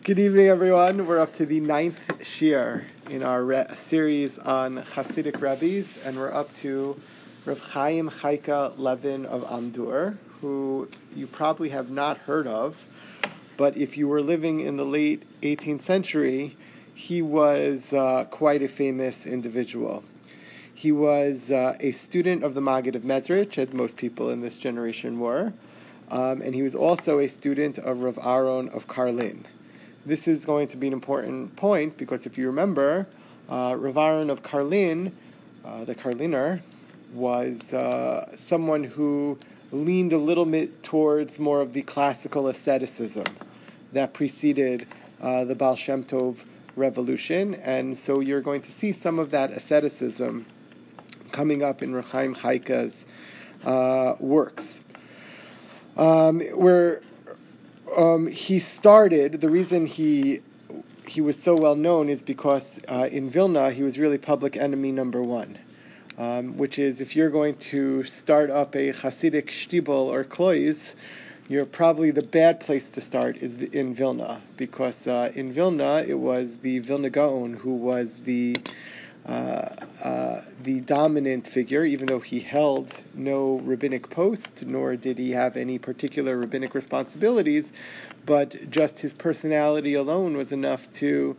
Good evening, everyone. We're up to the 9th shiur in our series on Hasidic rabbis, and we're up to Rav Chaim Chaika Levin of Amdur, who you probably have not heard of, but if you were living in the late 18th century, he was quite a famous individual. He was a student of the Maggid of Mezrich, as most people in this generation were, and he was also a student of Rav Aaron of Karlin. This is going to be an important point because if you remember, Rav Aaron of Karlin, the Karliner, was someone who leaned a little bit towards more of the classical asceticism that preceded the Baal Shem Tov revolution, and so you're going to see some of that asceticism coming up in Rav Chaim Chaika's works. He started, the reason he was so well known is because in Vilna he was really public enemy number one, which is if you're going to start up a Hasidic shtibel or klois, you're probably the bad place to start is in Vilna, because in Vilna it was the Vilna Gaon who was the dominant figure, even though he held no rabbinic post, nor did he have any particular rabbinic responsibilities, but just his personality alone was enough to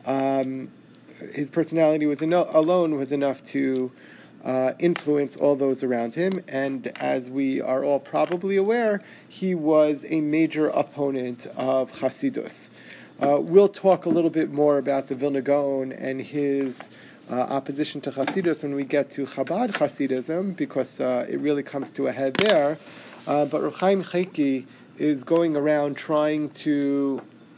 influence all those around him. And as we are all probably aware, he was a major opponent of Hasidus. We'll talk a little bit more about the Vilna Gaon and his opposition to Hasidus when we get to Chabad Hasidism, because it really comes to a head there. But Rav Chaim Chaika is going around trying to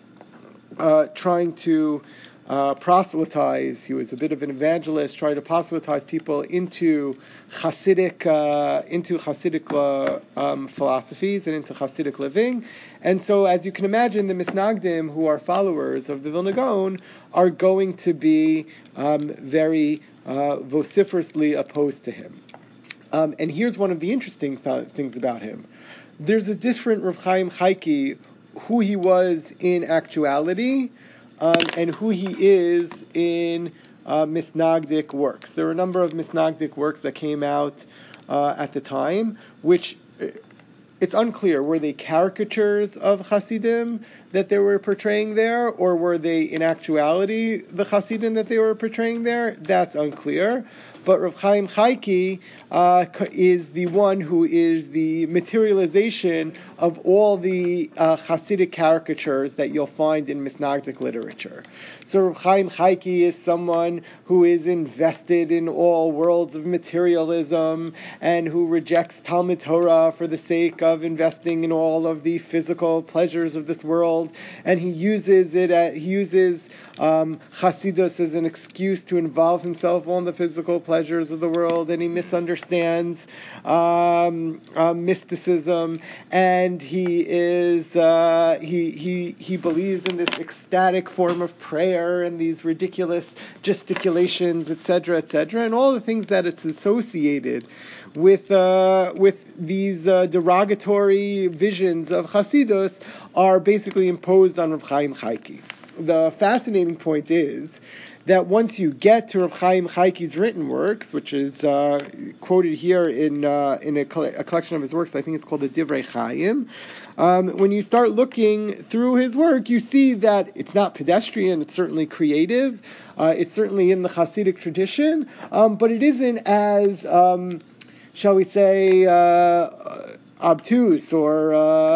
proselytize. He was a bit of an evangelist, trying to proselytize people into Hasidic philosophies and into Hasidic living. And so, as you can imagine, the Misnagdim, who are followers of the Vilna Gaon, are going to be very vociferously opposed to him. And here's one of the interesting things about him. There's a different Rav Chaim Chaika, who he was in actuality, and who he is in Misnagdic works. There were a number of Misnagdic works that came out at the time, which it's unclear, were they caricatures of Hasidim that they were portraying there, or were they in actuality the Hasidim that they were portraying there? That's unclear. But Rav Chaim Chaika is the one who is the materialization of all the Hasidic caricatures that you'll find in Misnagdic literature. So Rav Chaim Chaika is someone who is invested in all worlds of materialism and who rejects Talmud Torah for the sake of investing in all of the physical pleasures of this world, and he uses Hasidus as an excuse to involve himself in the physical pleasures of the world, and he misunderstands mysticism, and he believes in this ecstatic form of prayer and these ridiculous gesticulations, etc., and all the things that it's associated with these derogatory visions of Hasidus are basically imposed on Rav Chaim Chaika. The fascinating point is that once you get to Rav Chaim Chaika's written works, which is quoted here in a collection of his works, I think it's called the Divrei Chaim, when you start looking through his work, you see that it's not pedestrian, it's certainly creative, it's certainly in the Hasidic tradition, but it isn't as, shall we say, obtuse or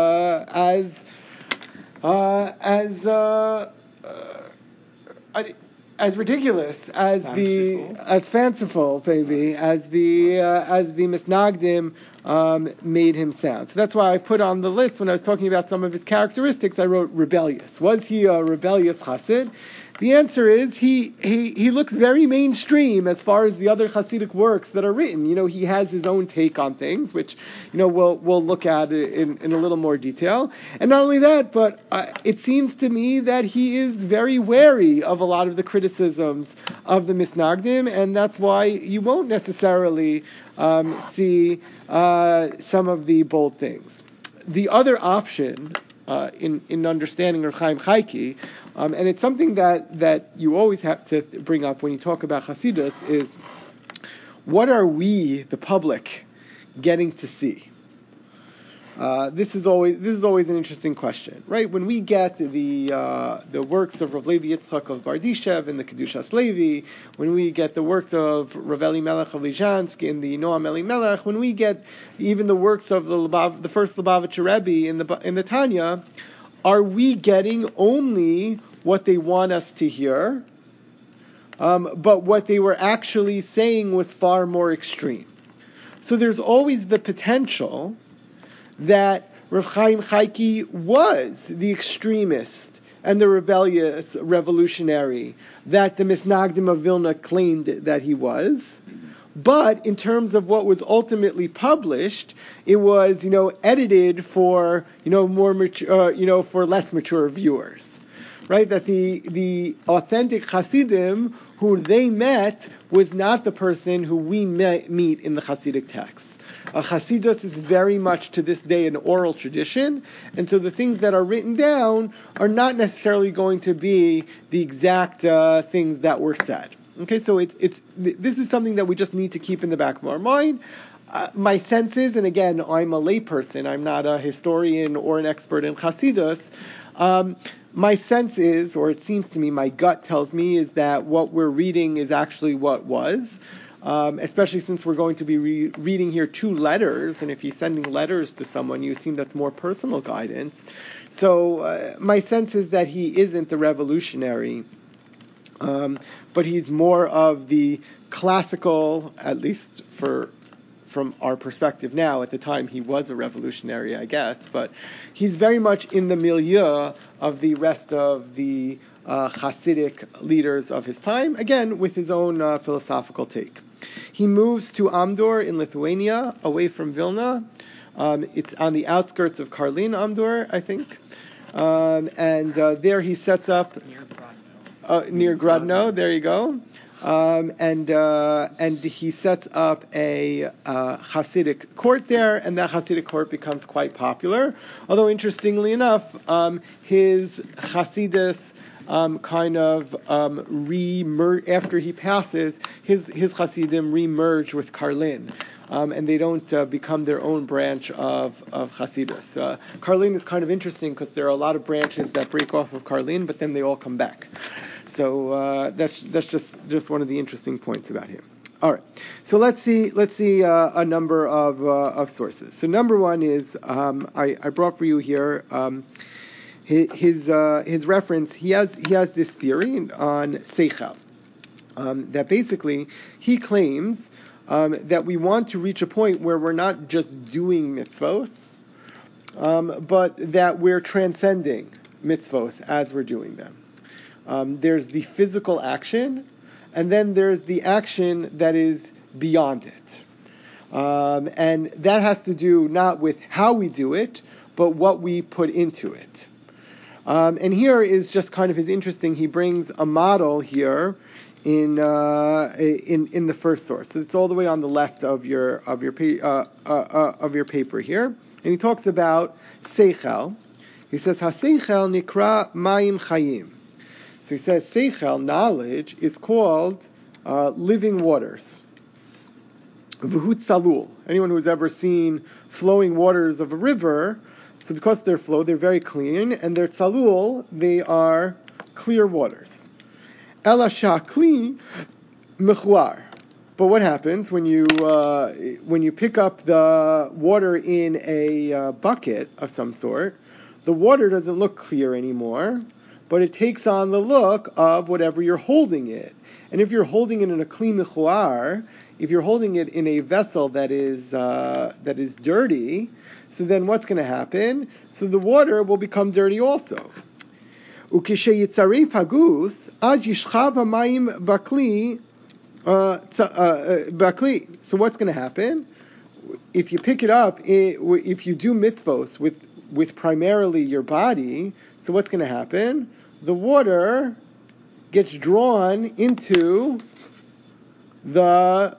as ridiculous as fanciful maybe as the Misnagdim made him sound. So that's why I put on the list, when I was talking about some of his characteristics, I wrote rebellious. Was he a rebellious Chassid? The answer is he looks very mainstream as far as the other Hasidic works that are written. He has his own take on things, which we'll look at in a little more detail. And not only that, but it seems to me that he is very wary of a lot of the criticisms of the Misnagdim, and that's why you won't necessarily see some of the bold things. The other option in understanding Rav Chaim Chaiki, and it's something that you always have to bring up when you talk about Hasidus is, what are we, the public, getting to see? This is always an interesting question, right? When we get the works of Rav Levi Yitzchak of Bardishev in the Kedushas Levi, when we get the works of Rav Eli Melech of Lizhansk in the Noam Eli Melech, when we get even the works of the first Lubavitcher Rebbe in the Tanya, are we getting only what they want us to hear? But what they were actually saying was far more extreme. So there's always the potential that Rav Chaim Chaiki was the extremist and the rebellious revolutionary that the Misnagdim of Vilna claimed that he was. But in terms of what was ultimately published, it was, edited for, more mature, for less mature viewers. Right? That the authentic Hasidim who they met was not the person who we meet in the Hasidic text. Hasidus is very much to this day an oral tradition, and so the things that are written down are not necessarily going to be the exact things that were said. Okay, so this is something that we just need to keep in the back of our mind. My sense is, and again, I'm a layperson, I'm not a historian or an expert in Hasidus. My sense is, or it seems to me, my gut tells me, is that what we're reading is actually what was. Especially since we're going to be reading here 2 letters, and if he's sending letters to someone, you assume that's more personal guidance. So my sense is that he isn't the revolutionary, but he's more of the classical, at least from our perspective now. At the time, he was a revolutionary, I guess, but he's very much in the milieu of the rest of the Hasidic leaders of his time, again, with his own philosophical take. He moves to Amdor in Lithuania, away from Vilna. It's on the outskirts of Karlin, Amdor, I think. And there he sets up... Near Grodno, there you go. And he sets up a Hasidic court there, and that Hasidic court becomes quite popular. Although, interestingly enough, his Hasidus after he passes, his Hasidim re-merge with Karlin, and they don't become their own branch of Hasidus. Karlin is kind of interesting because there are a lot of branches that break off of Karlin, but then they all come back. So that's just one of the interesting points about him. All right, so let's see a number of sources. So number one is I brought for you here. His reference, he has this theory on Seichel, that basically he claims that we want to reach a point where we're not just doing mitzvot, but that we're transcending mitzvot as we're doing them. There's the physical action, and then there's the action that is beyond it. And that has to do not with how we do it, but what we put into it. And here is just kind of his interesting. He brings a model here in the first source. So it's all the way on the left of your paper here, and he talks about seichel. He says haseichel nikra mayim chayim. So he says seichel, knowledge, is called living waters. V'hu tzalul. Anyone who's ever seen flowing waters of a river. So because they're they're very clean, and they're tzalul, they are clear waters. Ela shakli mechuar. But what happens when you pick up the water in a bucket of some sort? The water doesn't look clear anymore, but it takes on the look of whatever you're holding it. And if you're holding it in a kli mechuar, if you're holding it in a vessel that is dirty, so then what's going to happen? So the water will become dirty also. Ukisheyitzarei pagus, az yishchav hamayim bakli. So what's going to happen? If you pick it up, if you do mitzvos with primarily your body, so what's going to happen? The water gets drawn into the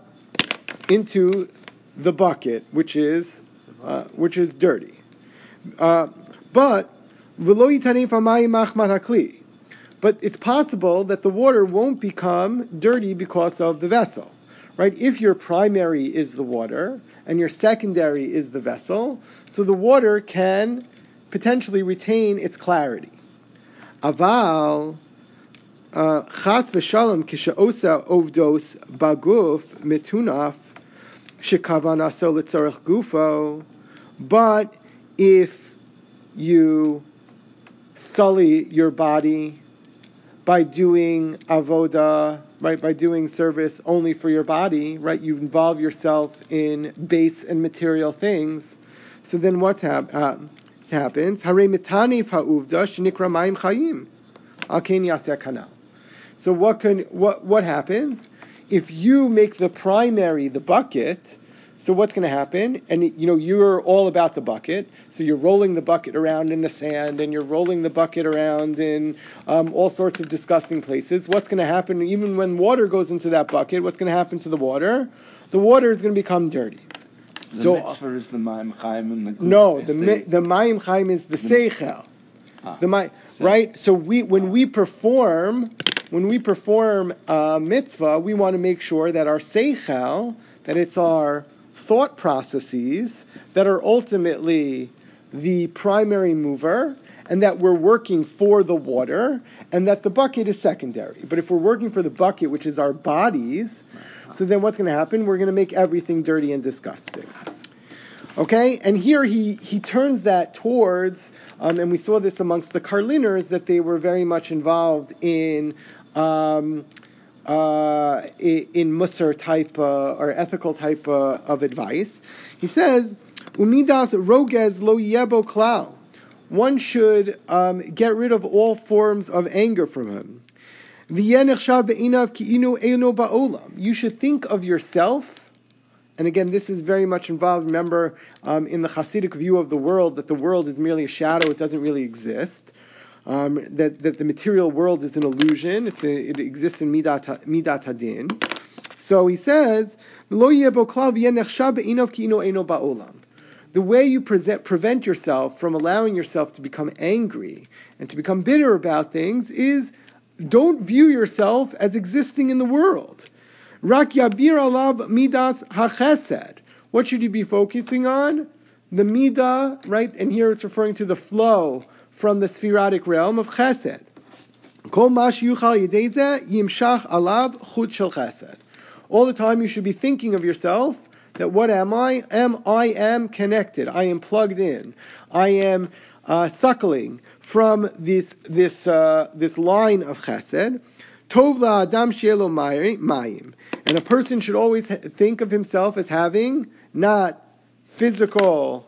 bucket, which is dirty. But V'lo yitanef hamayim machmat hakli. But it's possible that the water won't become dirty because of the vessel, right? If your primary is the water and your secondary is the vessel, so the water can potentially retain its clarity. Aval chas v'shalom kishaosa ovdos baguf metunaf shekavanaso letzorech gufo. But if you sully your body by doing avoda, right, by doing service only for your body, right, you involve yourself in base and material things, so then what happens? Hare mitanif ha'uvda shenikra mayim chayim al ken yaseh kanal. So what happens if you make the primary the bucket? So what's going to happen? And you're all about the bucket. So you're rolling the bucket around in the sand, and you're rolling the bucket around in all sorts of disgusting places. What's going to happen? Even when water goes into that bucket, what's going to happen to the water? The water is going to become dirty. The mitzvah is the Mayim Chaim and the Guf. No, the Mayim Chaim is the Seichel. Right? So when we perform mitzvah, we want to make sure that our Seichel, that it's our thought processes that are ultimately the primary mover, and that we're working for the water, and that the bucket is secondary. But if we're working for the bucket, which is our bodies, so then what's going to happen? We're going to make everything dirty and disgusting. Okay? And here he turns that towards, and we saw this amongst the Karliners, that they were very much involved in Musar type or ethical type of advice. He says, "Umidas rogez lo yebo klal." One should get rid of all forms of anger from him. You should think of yourself, and again, this is very much involved. Remember, in the Hasidic view of the world, that the world is merely a shadow; it doesn't really exist. That the material world is an illusion. It exists in midat hadin. So he says, the way you prevent yourself from allowing yourself to become angry and to become bitter about things is, don't view yourself as existing in the world. Rak yabir alav midas hachesed. What should you be focusing on? The midah, right? And here it's referring to the flow from the Sphiratic realm of Chesed. Kol ma sheyuchal yedei zeh yimshach alav chut shel Chesed. All the time you should be thinking of yourself that what am I? I am connected. I am plugged in. I am suckling from this line of Chesed. Tov la'adam she'elo mayim. And a person should always think of himself as having not physical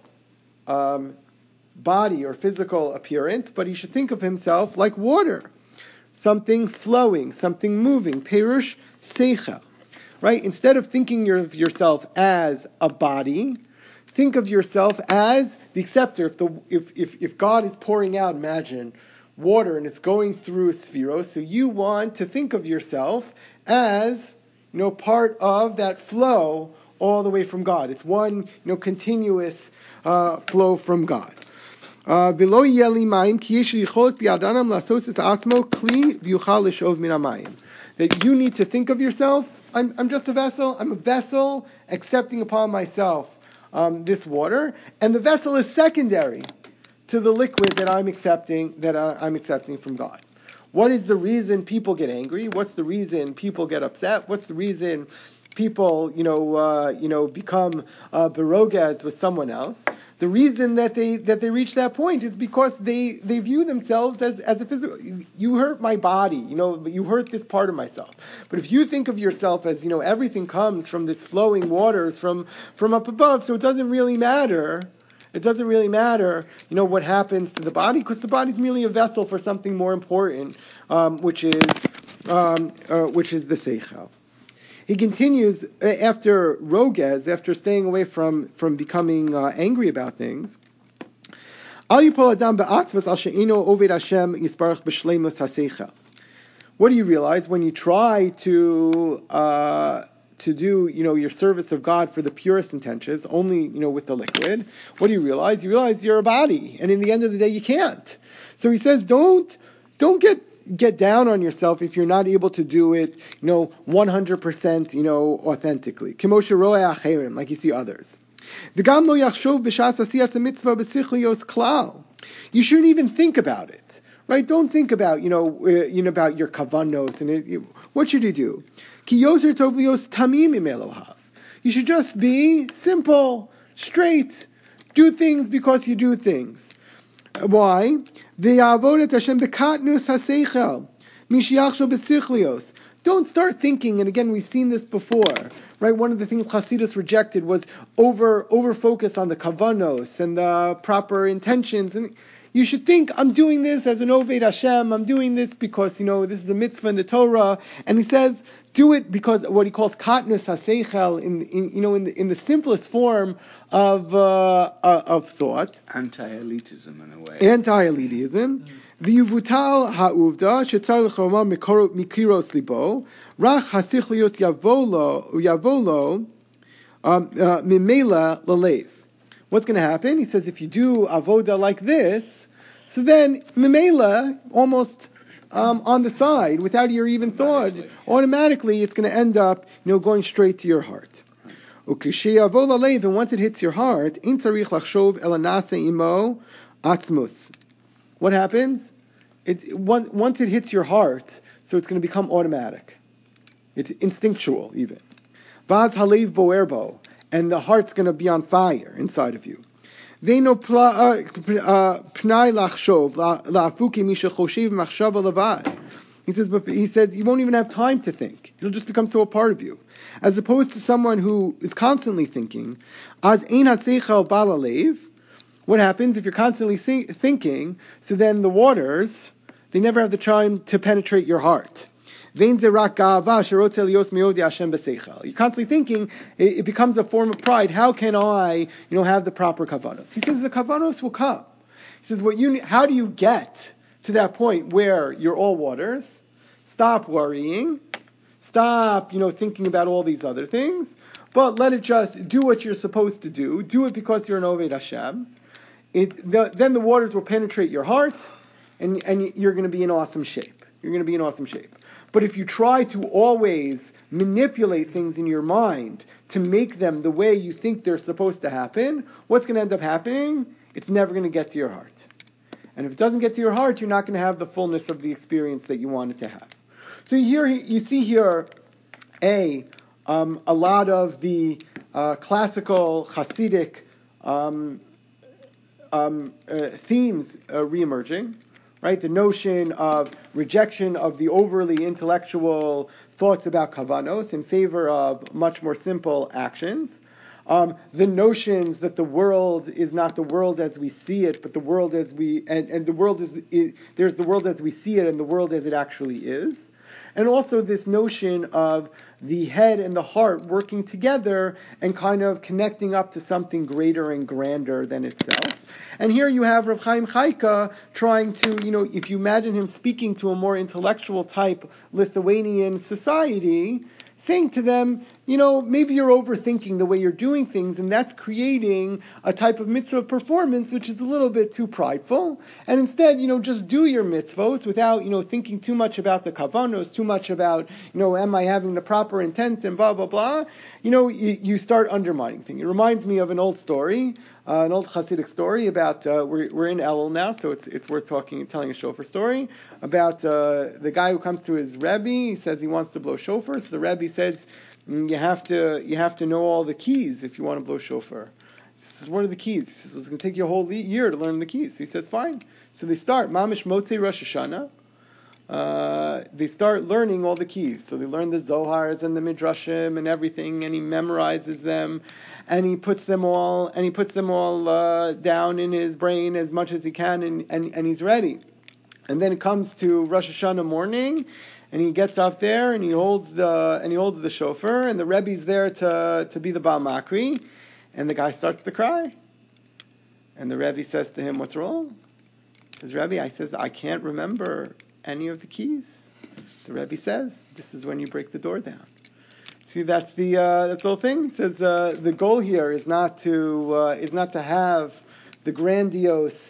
body or physical appearance, but he should think of himself like water, something flowing, something moving. Perush seichel, right? Instead of thinking of yourself as a body, think of yourself as the acceptor. If God is pouring out, imagine, water and it's going through a spheros, so you want to think of yourself as part of that flow all the way from God. It's one continuous flow from God. That you need to think of yourself, I'm just a vessel. I'm a vessel accepting upon myself this water, and the vessel is secondary to the liquid that I'm accepting from God. What is the reason people get angry? What's the reason people get upset? What's the reason people become berogaz with someone else? The reason that they reach that point is because they view themselves as a physical. You hurt my body, you hurt this part of myself. But if you think of yourself as everything comes from this flowing waters from up above, so it doesn't really matter. It doesn't really matter, what happens to the body, because the body's merely a vessel for something more important, which is the seichel. He continues after rogez, after staying away from becoming angry about things. What do you realize when you try to do your service of God for the purest intentions, only with the liquid? What do you realize? You realize you're a body, and in the end of the day, you can't. So he says, don't get down on yourself if you're not able to do it, 100%, authentically. Like you see others. You shouldn't even think about it, right? Don't think about, about your kavanos and what should you do? You should just be simple, straight, do things because you do things. Why? Don't start thinking, and again, we've seen this before, right? One of the things Chassidus rejected was over focus on the kavanos and the proper intentions. And you should think, I'm doing this as an Oved Hashem, I'm doing this because, this is a mitzvah in the Torah. And he says, do it because what he calls katnus haseichel in the simplest form of thought. Anti-elitism in a way. Anti-elitism. V'yuvutal ha'uvda shetzarich lomar mikiros libo rach hasichlios yavolo mimela lalev. What's going to happen? He says if you do avoda like this, so then mimela almost on the side, without your even thought, automatically it's going to end up, going straight to your heart. And once it hits your heart, what happens? Once it hits your heart, so it's going to become automatic. It's instinctual even. Vaz halev boerbo, and the heart's going to be on fire inside of you. He says, but he says you won't even have time to think. It'll just become so a part of you. As opposed to someone who is constantly thinking. What happens if you're constantly thinking? So then the waters, they never have the time to penetrate your heart. You're constantly thinking, it becomes a form of pride. How can I, have the proper kavanos? He says the kavanos will come. He says, how do you get to that point where you're all waters? Stop worrying. Stop, thinking about all these other things. But let it just do what you're supposed to do. Do it because you're an Oved Hashem. Then the waters will penetrate your heart, and you're going to be in awesome shape. You're going to be in awesome shape. But if you try to always manipulate things in your mind to make them the way you think they're supposed to happen, what's going to end up happening? It's never going to get to your heart. And if it doesn't get to your heart, you're not going to have the fullness of the experience that you wanted to have. So here you see here a lot of the classical Hasidic themes reemerging. Right, the notion of rejection of the overly intellectual thoughts about kavanos in favor of much more simple actions. The notions that the world is not the world as we see it, but the world as we and the world is there's the world as we see it and the world as it actually is. And also this notion of the head and the heart working together and kind of connecting up to something greater and grander than itself. And here you have Rav Chaim Chayka trying to, if you imagine him speaking to a more intellectual type Lithuanian society, saying to them, maybe you're overthinking the way you're doing things, and that's creating a type of mitzvah performance which is a little bit too prideful. And instead, just do your mitzvahs without, thinking too much about the kavanos, too much about, am I having the proper intent and blah, blah, blah. You start undermining things. It reminds me of an old story, an old Hasidic story about, we're in Elul now, so it's worth telling a shofar story, about the guy who comes to his Rebbe. He says he wants to blow shofar, so the Rebbe says, you have to know all the keys if you want to blow shofar. He says, what are the keys? He says, well, it's going to take you a whole year to learn the keys. So he says, fine. So they start, Mamish Motzei Rosh Hashanah. They start learning all the keys. So they learn the Zohars and the Midrashim and everything, and he memorizes them, and he puts them all down in his brain as much as he can, and he's ready. And then it comes to Rosh Hashanah morning, and he gets up there and he holds the shofar, and the Rebbe's there to be the Baal Makri, and the guy starts to cry. And the Rebbe says to him, "What's wrong?" He says, "Rebbe," I can't remember any of the keys. The Rebbe says, "This is when you break the door down." See, that's the whole thing. He says the goal here is not to have the grandiose,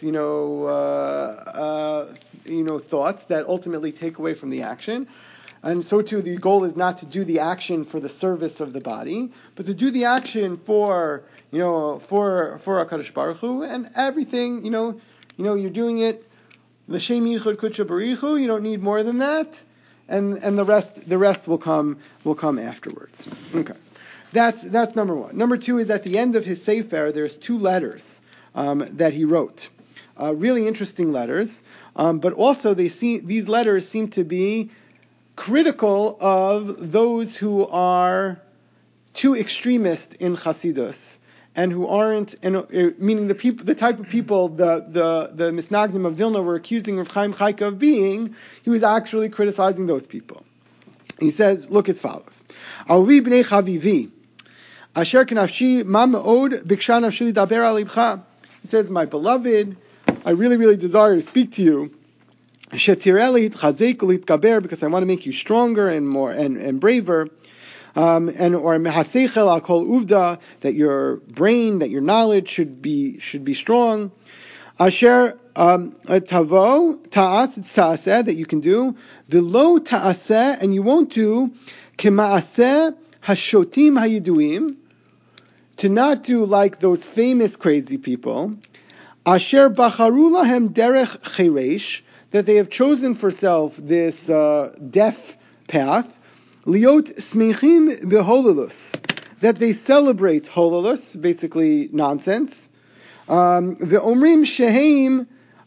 thoughts that ultimately take away from the action. And so too, the goal is not to do the action for the service of the body, but to do the action for HaKadosh Baruch Hu, and everything, you're doing it l'shem yichud kudsha barichu. You don't need more than that, and the rest will come afterwards. Okay, that's number one. Number two is at the end of his sefer. There's 2 letters that he wrote, really interesting letters, but also these letters seem to be critical of those who are too extremist in Chasidus and who aren't, meaning the type of people the Misnagdim of Vilna were accusing Rav Chaim Chayka of being. He was actually criticizing those people. He says, look as follows: Avi b'nei chavivi, asher kenafshi ma me'od biksha nafshi lidaber al libcha. He says, my beloved, I really, really desire to speak to you. Shetireli chazek litgaber, because I want to make you stronger and more and braver. Or mehaseichel al kol uvda, that your brain, that your knowledge should be strong. Asher tavo ta'aseh, that you can do. V'lo ta'aseh, and you won't do kema'aseh hashotim hayiduim, to not do like those famous crazy people. Asher bacharu lahem derech cheresh, that they have chosen for self this deaf path. Liot smechim behololus, that they celebrate hololus, basically nonsense. Ve'omrim sheheim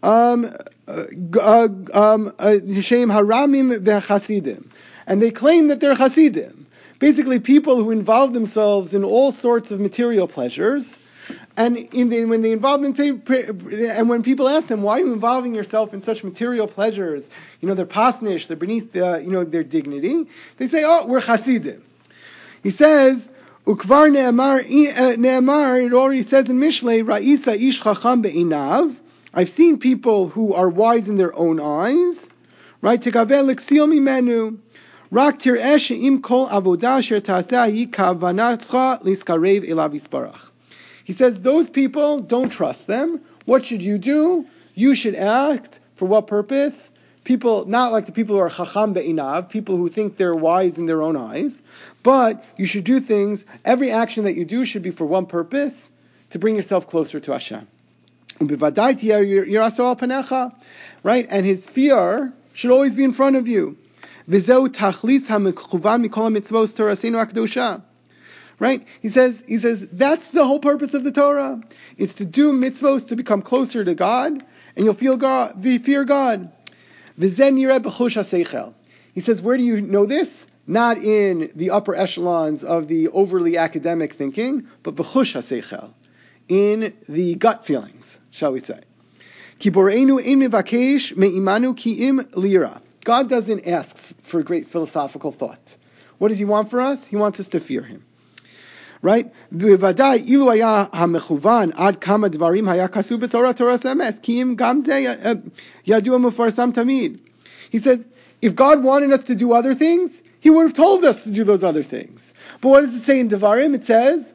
haramim ve'chasidim, and they claim that they're chasidim, basically people who involve themselves in all sorts of material pleasures. And when they involve and when people ask them, why are you involving yourself in such material pleasures? They're pasnish, they're beneath their dignity. They say, oh, we're chasidim. He says, ukvar ne'amar, it already says in Mishlei, ra'isa ish chacham be'inav. I've seen people who are wise in their own eyes. Right? Tekavel l'ksil mimenu. Rak tir'eh she'im kol avodah asher ta'aseh hi kavanatcha liskarev elav yisparach. He says, those people, don't trust them. What should you do? You should act. For what purpose? People, not like the people who are chacham be'inav, people who think they're wise in their own eyes, but you should do things, every action that you do should be for one purpose, to bring yourself closer to Hashem. Right? And his fear should always be in front of you. Right? He says, that's the whole purpose of the Torah, is to do mitzvos to become closer to God, and you'll fear God. He says, where do you know this? Not in the upper echelons of the overly academic thinking, but b'chush haseichel, in the gut feelings, shall we say. God doesn't ask for great philosophical thought. What does he want for us? He wants us to fear him. Right? He says, if God wanted us to do other things, he would have told us to do those other things. But what does it say in Devarim? It says,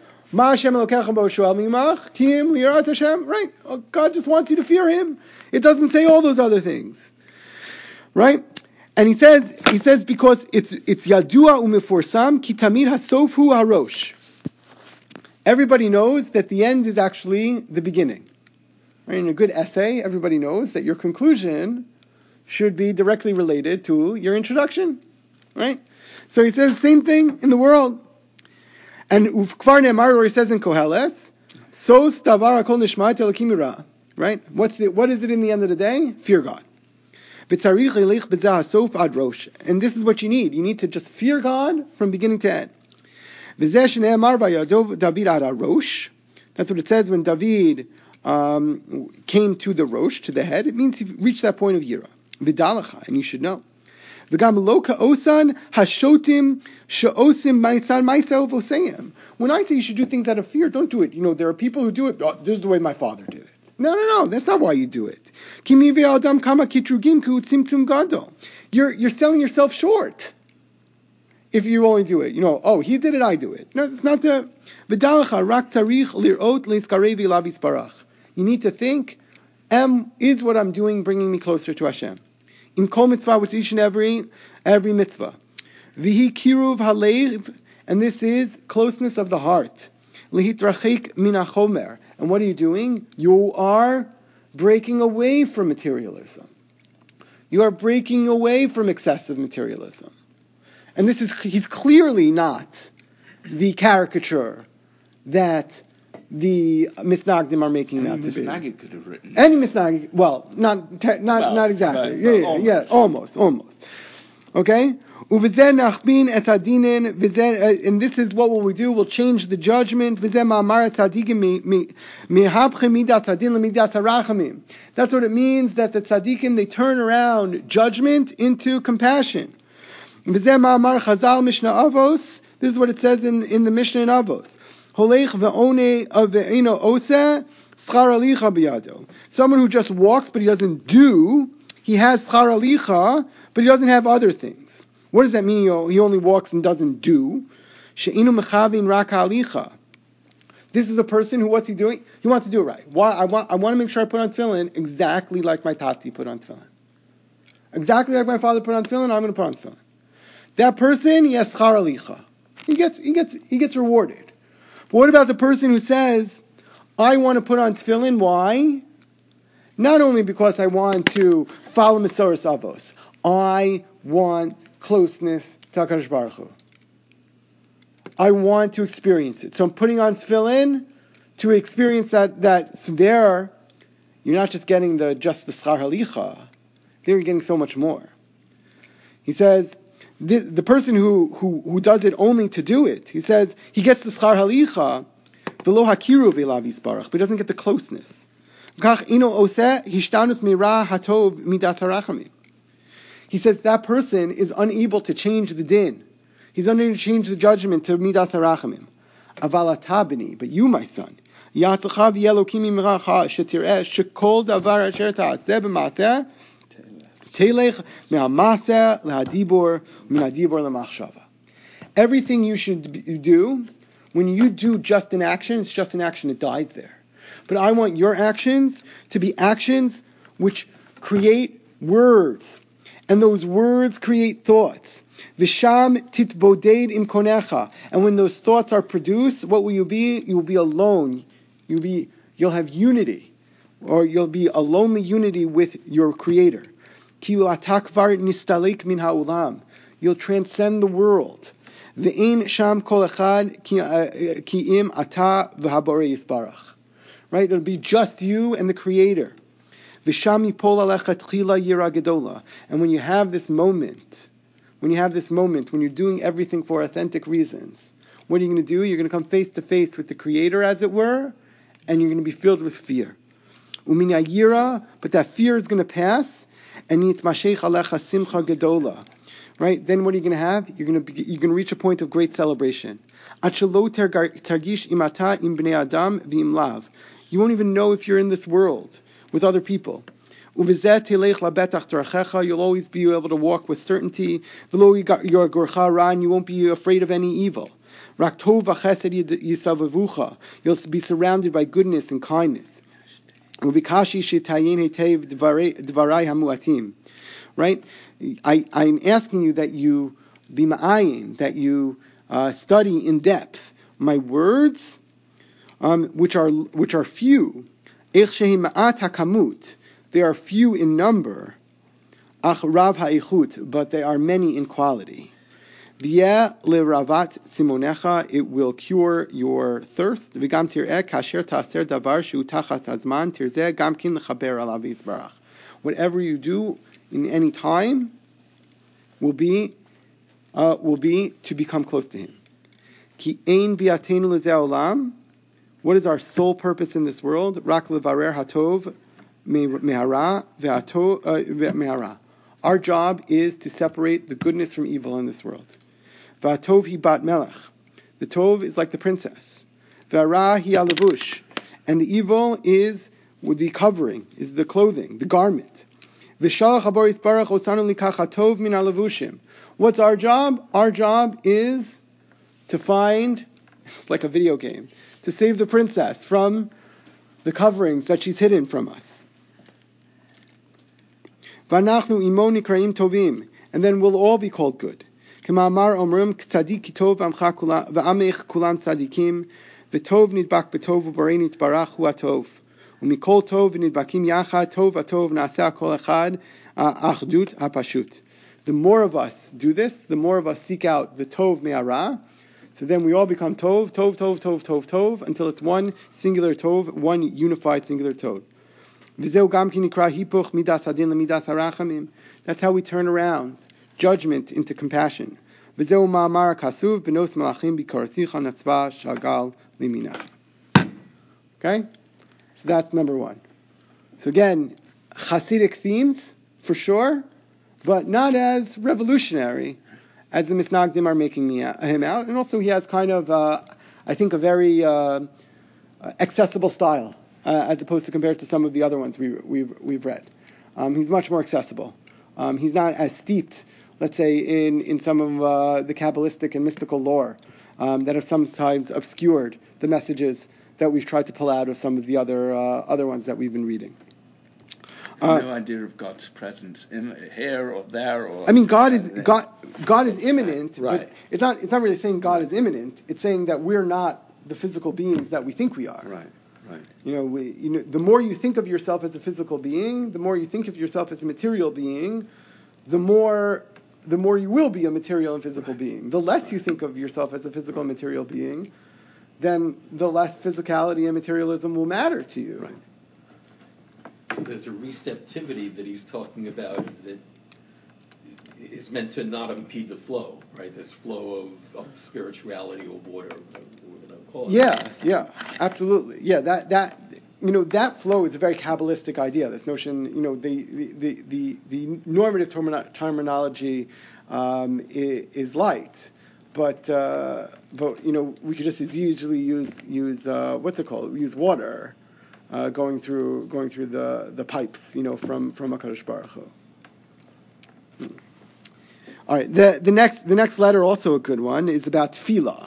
right? God just wants you to fear him. It doesn't say all those other things. Right? And he says because it's yadua umeforsam ki tamid hasof hu harosh. Everybody knows that the end is actually the beginning. Right? In a good essay, everybody knows that your conclusion should be directly related to your introduction. Right? So he says the same thing in the world. And Kvar Ne'amar, he says in Koheles, Sos davar hakol nishmat elokim yirah. Right? What is it in the end of the day? Fear God. And this is what you need. You need to just fear God from beginning to end. That's what it says when David came to the Rosh, to the head. It means he reached that point of Yira. V'dalacha, and you should know. When I say you should do things out of fear, don't do it. There are people who do it. Oh, this is the way my father did it. No. That's not why you do it. You're selling yourself short if you only do it. He did it, I do it. No, it's not the. You need to think, is what I'm doing bringing me closer to Hashem? In kol mitzvah, which is each and every mitzvah. Vihi kiruv haleiv, and this is closeness of the heart. Lihitrachik min hachomer. And what are you doing? You are breaking away from materialism. You are breaking away from excessive materialism. And he's clearly not the caricature that the Misnagdim are making out to be. Any Misnagid could have written. Any Misnagid, well, not exactly. Almost. Okay? And this is what will we do? We'll change the judgment. That's what it means that the tzaddikim, they turn around judgment into compassion. This is what it says in the Mishnah in Avos. Someone who just walks but he doesn't do, he has schar alicha, but he doesn't have other things. What does that mean? He only walks and doesn't do. This is a person who, what's he doing? He wants to do it right. I want to make sure I put on tefillin exactly like my tati put on tefillin. Exactly like my father put on tefillin, I'm going to put on tefillin. That person, he has schar alicha. He gets rewarded. But what about the person who says, I want to put on tefillin, why? Not only because I want to follow Mesoros Avos. I want closeness to HaKadosh Baruch Hu. I want to experience it. So I'm putting on tefillin to experience that. So there, you're not just getting just the schar halicha. There you're getting so much more. He says, the person who does it only to do it, he says, he gets the schar halicha, v'lo hakiru v'elav yisbarach, but he doesn't get the closeness. He says that person is unable to change the din. He's unable to change the judgment to midas harachamim. Aval atabini, but you, my son, yatzachav yelokimi miracha shetireh shekol davar asher ta'aseh b'maaseh telech me'amaseh lehadibor minadibor lemachshava. Everything you should do, when you do just an action, it's just an action, it dies there. But I want your actions to be actions which create words. And those words create thoughts. Visham titboded im konecha. And when those thoughts are produced, what will you be? You will be alone. You'll have unity. Or you'll be a lonely unity with your Creator. Kilo atakvar nistalik min ha'ulam. You'll transcend the world. Ve'in sham kol echad ki im ata v'habore yisbarach. Right? It'll be just you and the Creator. And when you have this moment, when you're doing everything for authentic reasons, what are you going to do? You're going to come face to face with the Creator, as it were, and you're going to be filled with fear. But that fear is going to pass, and right? Then what are you going to have? You're going to reach a point of great celebration. You won't even know if you're in this world with other people. You'll always be able to walk with certainty. You won't be afraid of any evil. You'll be surrounded by goodness and kindness. Right? I'm asking you that you be ma'ayin, that you study in depth my words, which are few. They are few in number, but they are many in quality. It will cure your thirst. Whatever you do in any time will be to become close to Him. What is our sole purpose in this world? Rak levarer hatov mehara ve'atov. Our job is to separate the goodness from evil in this world. V'atov hi bat melech. The tov is like the princess. Ve'ara hi alavush. And the evil is the covering, is the clothing, the garment. V'shalach haboris barach osanu likach hatov min alavushim. What's our job? Our job is to find, like a video game, to save the princess from the coverings that she's hidden from us. V'anachnu imo nikraim tovim, and then we'll all be called good. K'ma'amar omrim tzadik kitov v'amech kulam tzadikim v'tov nidbak b'tov u'barei nitbarach hu atov u'mikol tov v'nidbakim yachad tov atov na'aseh kol echad achdut hapashut. The more of us do this, the more of us seek out the tov me'ara. So then we all become tov, tov, tov, tov, tov, tov, until it's one singular tov, one unified singular tov. That's how we turn around judgment into compassion. Okay? So that's number one. So again, Hasidic themes, for sure, but not as revolutionary as the Misnagdim are making him out. And also he has kind of, I think, a very accessible style, as opposed to compared to some of the other ones we've read. He's much more accessible. He's not as steeped, let's say, in some of the Kabbalistic and mystical lore that have sometimes obscured the messages that we've tried to pull out of some of the other ones that we've been reading. No idea of God's presence here or there, or I mean, God is immanent, right. But it's not really saying God is immanent. It's saying that we're not the physical beings that we think we are. Right. The more you think of yourself as a physical being, the more you think of yourself as a material being, the more you will be a material and physical being. The less you think of yourself as a physical and material being, then the less physicality and materialism will matter to you. Right. There's a receptivity that he's talking about that is meant to not impede the flow, right? This flow of spirituality or water, whatever you call it. Yeah, absolutely. Yeah, that flow is a very Kabbalistic idea. This notion, the normative terminology is light, but we could just as usually use what's it called? We use water. Going through the pipes, from HaKadosh Baruch Hu. All right, the next letter, also a good one, is about tefillah,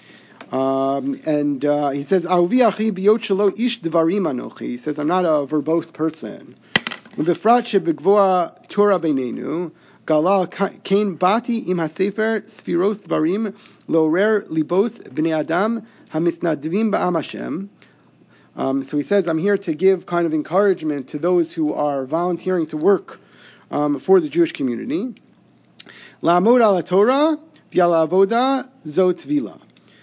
and he says, "Ahuvi achi biyot shelo ish devarim anochi." He says, "I'm not a verbose person." Ubefrat shebegvoa Torah beinenu galal kain bati im hasefer sfiros dvarim lorer libos bnei adam hamisnadvim ba'am Hashem. So he says, I'm here to give kind of encouragement to those who are volunteering to work for the Jewish community. La'amod ala Torah v'ala avoda zo tvila.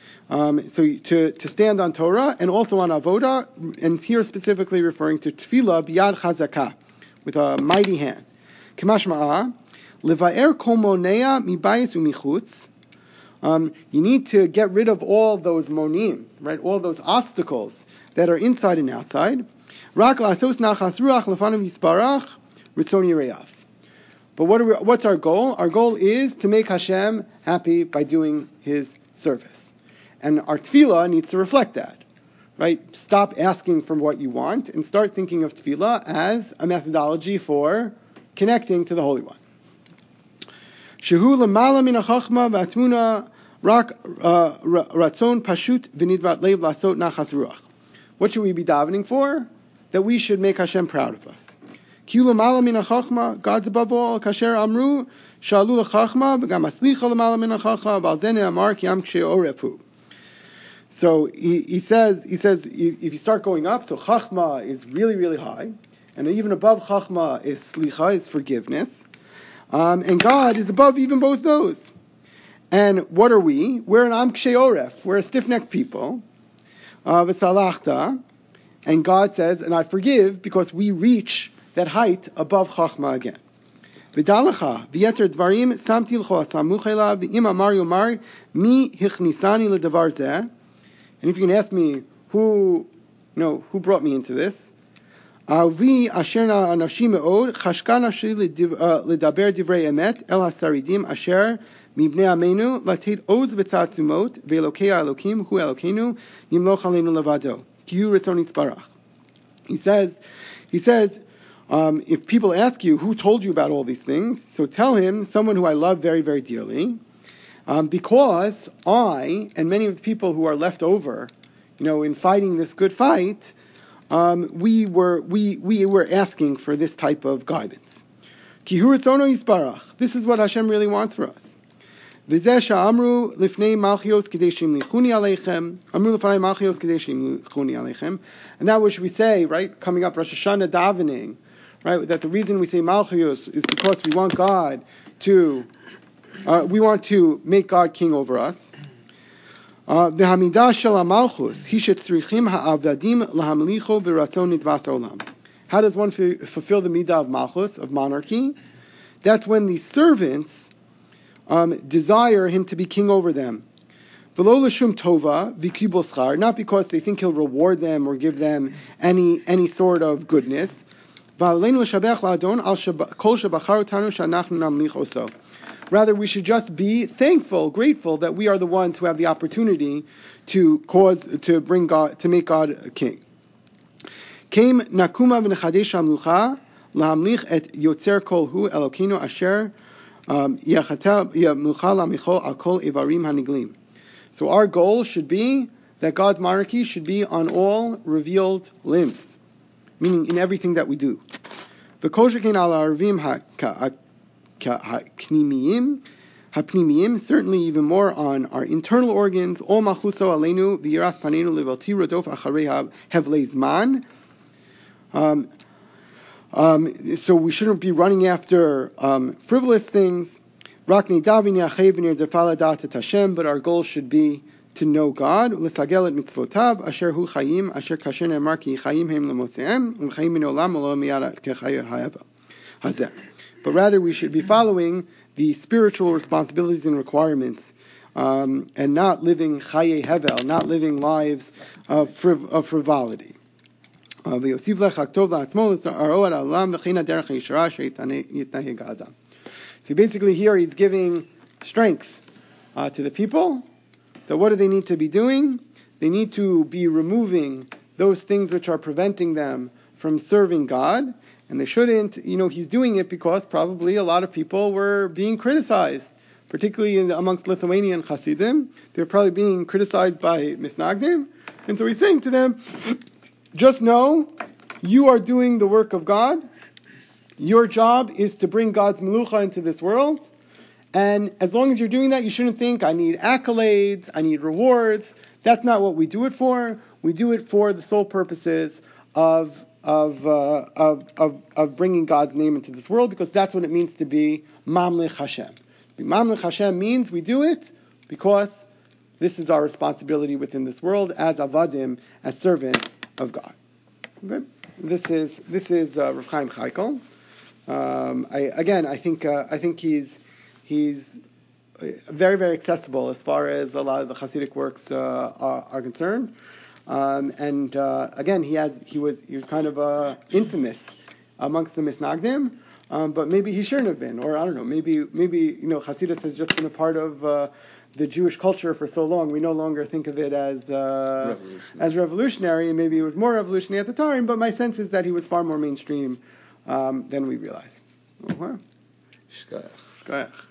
So to stand on Torah and also on avoda, and here specifically referring to tefillah biyad chazakah, with a mighty hand. K'mashma'a leva'er kol monea mibayis u'michutz. You need to get rid of all those monim, right? All those obstacles that are inside and outside. Rak la'asos nachas ruach lefanav yisbarach ritzoni re'af. But what's our goal? Our goal is to make Hashem happy by doing His service, and our tefillah needs to reflect that, right? Stop asking for what you want and start thinking of tefillah as a methodology for connecting to the Holy One. Shehu lemala min hachachma v'atmuna rak ratzon pashut v'nidvat lev lasot nachas ruach. What should we be davening for? That we should make Hashem proud of us. Ki lemala min hachachma, God's above all. Kasher amru shalu lechachma v'gam aslicha lemala min hachachma v'al zeh amar ki am kshei orefu. So he says if you start going up, so chachma is really, really high, and even above chachma is slicha, is forgiveness. And God is above even both those. And what are we? We're an am kshei oref. We're a stiff-necked people. V'salachta. And God says, and I forgive because we reach that height above chachma again. V'dalacha v'yeter dvarim samti l'cho asamuch elav v'im amar yomar mi hichnisani l'davar zeh. And if you can ask me who brought me into this, Avi asher nafshi me'od chashka nafshi ledaber divrei emet el hasaridim asher mibnei amenu lated oz v'tzatzumot ve'elokei Elokim hu Elokeinu yimloch aleinu levado ki hu ritzon yitzbarach. He says, if people ask you who told you about all these things, so tell him someone who I love very, very dearly, because I and many of the people who are left over, in fighting this good fight, we were asking for this type of guidance. Ki hu ratzono yisbarach. This is what Hashem really wants for us. V'zeh sha'amru lifnei malchios kedei shimlichuni aleichem. Amru lifnei malchios kedei shimlichuni aleichem. And that which we say, right, coming up Rosh Hashanah davening, right, that the reason we say malchios is because we want God to, we want to make God king over us. V'hamidah shel ha'malchus hishet tzrichim ha'avdadim lahamlicho b'ratzon nidvas olam. How does one fulfill the midah of malchus, of monarchy? That's when the servants desire him to be king over them. V'lo l'shum tova v'kibul schar, not because they think he'll reward them or give them any sort of goodness. V'aleinu l'shabech la'adon al kol shebachar otanu she'anachnu namlich oso. Rather, we should just be thankful, grateful that we are the ones who have the opportunity to bring God, to make God a king. Came nakuma v'nechadesh hamlucha lahamlich et yotzer kol hu Elokeinu asher yachata yamlucha lamicho al kol ivarim haniglim. So our goal should be that God's monarchy should be on all revealed limbs, meaning in everything that we do. V'kol shekein al arvim hapnimiyim, certainly even more on our internal organs. Ol malchuso aleinu v'yiras panenu levalti rodof acharei hevlei zman. So we shouldn't be running after frivolous things. But our goal should be to know God. But rather we should be following the spiritual responsibilities and requirements, and not living chaye hevel, not living lives of frivolity. So basically here he's giving strength to the people, that what do they need to be doing? They need to be removing those things which are preventing them from serving God, and they shouldn't, he's doing it because probably a lot of people were being criticized, particularly amongst Lithuanian Hasidim. They're probably being criticized by Misnagdim, and so he's saying to them, just know, you are doing the work of God. Your job is to bring God's melucha into this world. And as long as you're doing that, you shouldn't think, I need accolades, I need rewards. That's not what we do it for. We do it for the sole purposes of bringing God's name into this world, because that's what it means to be Mamlich Hashem. Mamlich Hashem means we do it because this is our responsibility within this world as avadim, as servants of God. Okay? This is Rav Chaim Chaikel. I think he's very, very accessible as far as a lot of the Hasidic works are concerned. Again, he was kind of infamous amongst the Misnagdim, but maybe he shouldn't have been, or I don't know, maybe Hasidus has just been a part of the Jewish culture for so long, we no longer think of it as revolutionary, and maybe it was more revolutionary at the time, but my sense is that he was far more mainstream than we realize. Shkoyach.